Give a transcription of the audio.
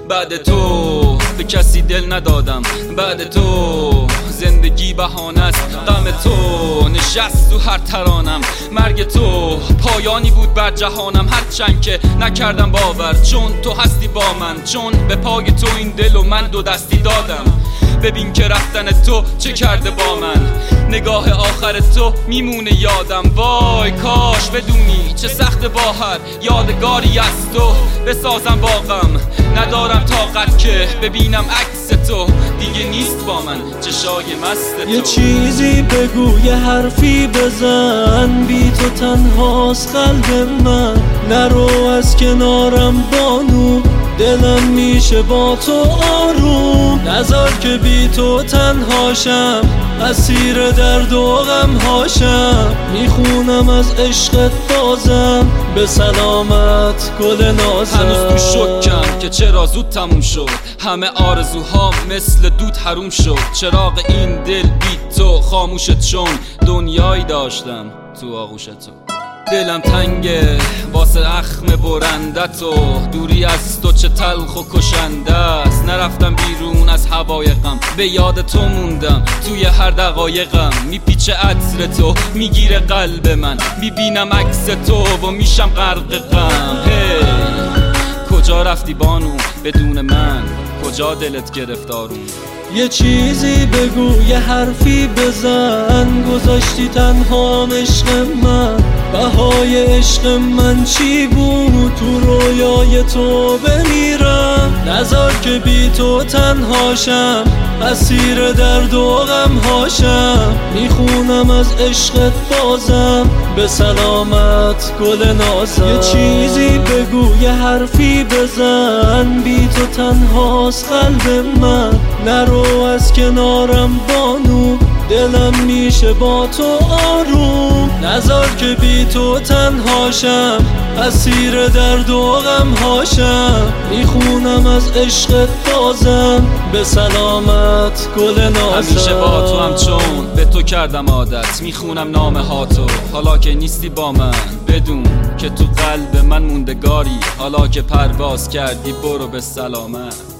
بعد تو به کسی دل ندادم، بعد تو زندگی بهانه است، غم تو نشست تو هر ترانم، مرگ تو پایانی بود بر جهانم، هرچند که نکردم باور، چون تو هستی با من، چون به پای تو این دل و من دو دستی دادم. ببین که رفتن تو چه کرده با من، نگاه آخر تو میمونه یادم. وای کاش بدونی چه سخت با هر یادگاری از تو بسازم باغم، ندارم طاقت که ببینم عکس تو دیگه نیست با من چشای مست تو. یه چیزی بگو، یه حرفی بزن، بی تو تنهاست قلب من، نرو از کنارم بانو، دلم میشه با تو آروم، نذار که بی تو تنهاشم، اسیر درد و غم هاشم، میخونم از عشقت بازم، به سلامت گل نازم. هنوز تو شکم که چرا زود تموم شد، همه آرزوها مثل دود حروم شد، چراغ این دل بی تو خاموشت چون دنیایی داشتم تو آغوش تو. دلم تنگه واسه اخم برنده تو، دوری از تو چه تلخ و کشنده است، نرفتم بیرون از هوای غم، به یاد تو موندم توی هر دقایقم، میپیچه عطر تو میگیره قلب من، میبینم عکس تو و میشم غرق غم. کجا رفتی بانو بدون من، کجا دلت گرفت آروم؟ یه چیزی بگو، یه حرفی بزن، گذاشتی تنها عشق من، بهای عشق من چی بود، تو رویای تو بمیرم، نذار که بی تو تنهاشم، اسیر درد و غم هاشم، میخونم از عشقت بازم، به سلامت گل نازم. یه چیزی بگو، یه حرفی بزن، بی تو تنهاست قلب من، نرو از کنارم بانو، دلم میشه با تو آروم، نذار که بی تو تنهاشم، اسیر درد و غم هاشم، میخونم از عشقت بازم، به سلامت گل نازم. همیشه با تو هم چون به تو کردم عادت، میخونم نامه ها تو حالا که نیستی با من، بدون که تو قلب من موندگاری، حالا که پرواز کردی برو به سلامت.